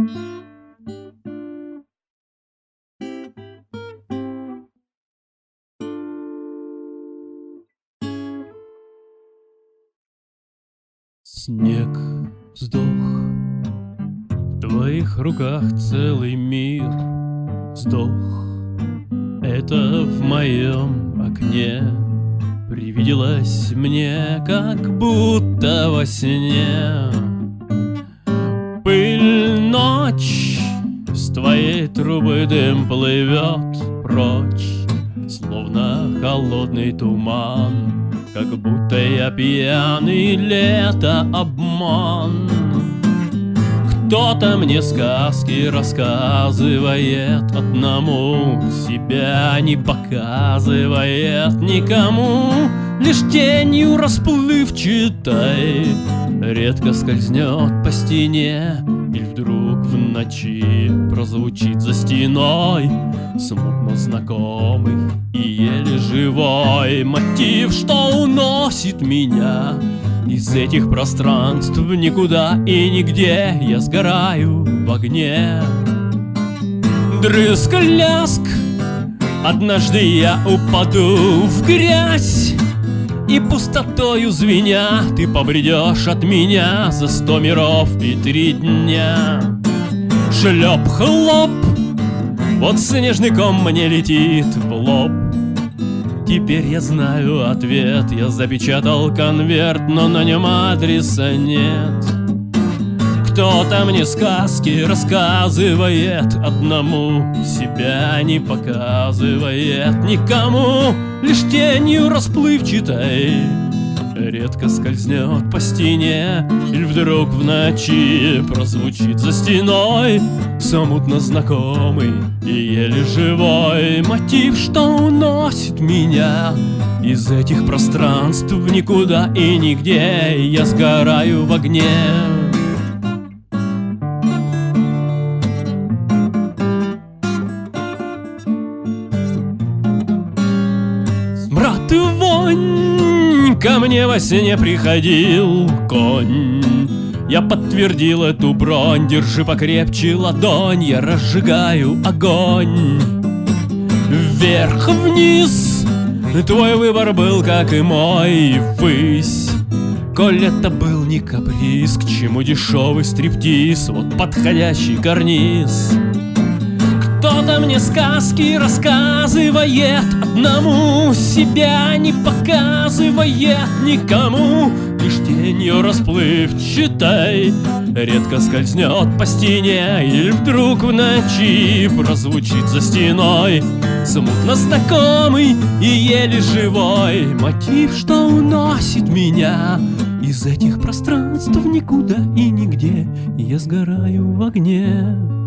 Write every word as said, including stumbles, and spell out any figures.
Снег вздох, в твоих руках целый мир сдох. Это в моем окне привиделось мне, как будто во сне. Пыль, ночь, с твоей трубы дым плывет прочь, словно холодный туман. Как будто я пьяный, лето обман. Кто-то мне сказки рассказывает, одному себя не показывает никому. Лишь тенью расплывчатой редко скользнет по стене, и вдруг в ночи прозвучит за стеной смутно знакомый и еле живой мотив, что уносит меня из этих пространств в никуда и нигде. Я сгораю в огне. Дрызг, ляск, однажды я упаду в грязь, и пустотою звеня ты побредешь от меня за сто миров и три дня. Шлеп, хлоп, вот снежный ком мне летит в лоб. Теперь я знаю ответ. Я запечатал конверт, но на нем адреса нет. Кто-то мне сказки рассказывает, одному себя не показывает никому. Лишь тенью расплывчатой редко скользнет по стене, или вдруг в ночи прозвучит за стеной смутно знакомый и еле живой мотив, что уносит меня из этих пространств в никуда и нигде. Я сгораю в огне. Смрад и вонь, ко мне во сне приходил конь. Я подтвердил эту бронь, держи покрепче ладонь, я разжигаю огонь. Вверх-вниз, твой выбор был, как и мой, ввысь. Коль это был не каприз, к чему дешевый стриптиз, вот подходящий карниз. Кто-то мне сказки рассказывает, одному себя не показывает никому. Лишь тенью расплывчатой редко скользнет по стене, или вдруг в ночи прозвучит за стеной смутно знакомый и еле живой мотив, что уносит меня из этих пространств в никуда и нигде. Я сгораю в огне.